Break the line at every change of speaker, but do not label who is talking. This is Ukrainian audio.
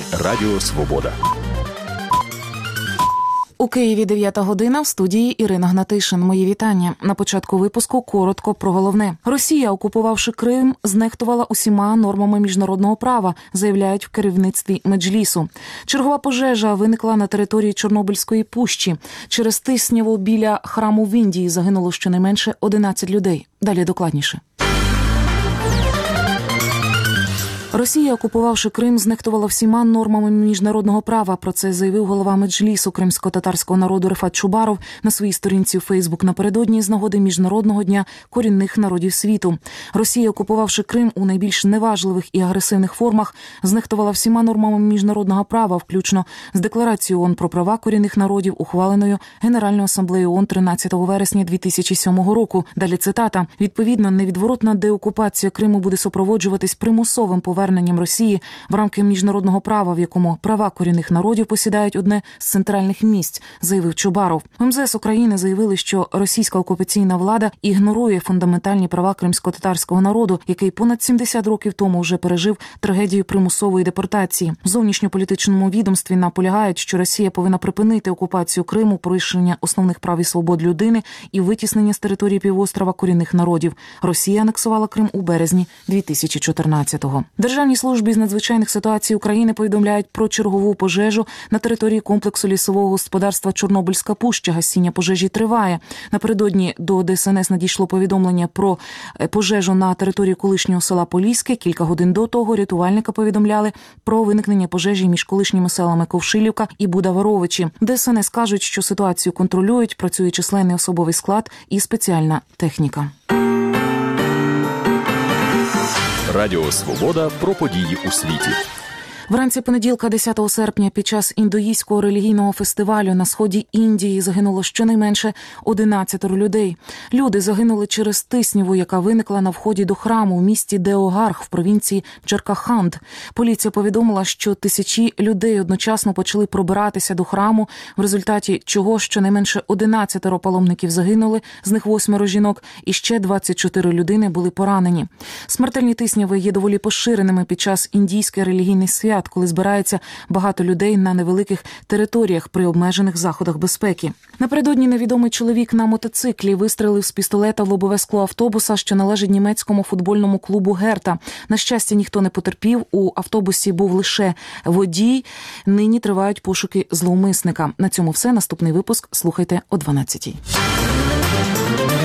Радіо Свобода.
У Києві 9 година, в студії Ірина Гнатишин. Мої вітання. На початку випуску коротко про головне. Росія, окупувавши Крим, знехтувала усіма нормами міжнародного права, заявляють в керівництві Меджлісу. Чергова пожежа виникла на території Чорнобильської пущі. Через тисняву біля храму в Індії загинуло щонайменше 11 людей. Далі докладніше. Росія, окупувавши Крим, знехтувала всіма нормами міжнародного права. Про це заявив голова Меджлісу кримсько-татарського народу Рефат Чубаров на своїй сторінці у Фейсбук напередодні з нагоди Міжнародного дня корінних народів світу. Росія, окупувавши Крим у найбільш неважливих і агресивних формах, знехтувала всіма нормами міжнародного права, включно з Декларацією ООН про права корінних народів, ухваленою Генеральною асамблеєю ООН 13 вересня 2007 року. Далі цитата. «Відповідно, невідворотна деокупація Криму буде супроводжуватись примусовим поверненням Росії в рамки міжнародного права, в якому права корінних народів посідають одне з центральних місць», заявив Чубаров. В МЗС України заявили, що російська окупаційна влада ігнорує фундаментальні права кримсько-татарського народу, який понад 70 років тому вже пережив трагедію примусової депортації. В зовнішньополітичному відомстві наполягають, що Росія повинна припинити окупацію Криму, порушення основних прав і свобод людини і витіснення з території півострова корінних народів. Росія анексувала Крим у березні 2014-го. Державній службі з надзвичайних ситуацій України повідомляють про чергову пожежу на території комплексу лісового господарства Чорнобильська пуща. Гасіння пожежі триває. Напередодні до ДСНС надійшло повідомлення про пожежу на території колишнього села Поліське. Кілька годин до того рятувальники повідомляли про виникнення пожежі між колишніми селами Ковшилівка і Будаваровичі. ДСНС кажуть, що ситуацію контролюють, працює численний особовий склад і спеціальна техніка.
Радіо Свобода про події у світі.
Вранці понеділка, 10 серпня, під час індуїзького релігійного фестивалю на сході Індії загинуло щонайменше 11 людей. Люди загинули через тисняву, яка виникла на вході до храму в місті Деогарх в провінції Джаркаханд. Поліція повідомила, що тисячі людей одночасно почали пробиратися до храму, в результаті чого щонайменше 11 паломників загинули, з них 8 жінок, і ще 24 людини були поранені. Смертельні тисняви є доволі поширеними під час індійських релігійних свят, коли збирається багато людей на невеликих територіях при обмежених заходах безпеки. Напередодні невідомий чоловік на мотоциклі вистрелив з пістолета в лобове скло автобуса, що належить німецькому футбольному клубу «Герта». На щастя, ніхто не потерпів, у автобусі був лише водій. Нині тривають пошуки зловмисника. На цьому все. Наступний випуск слухайте о 12-й.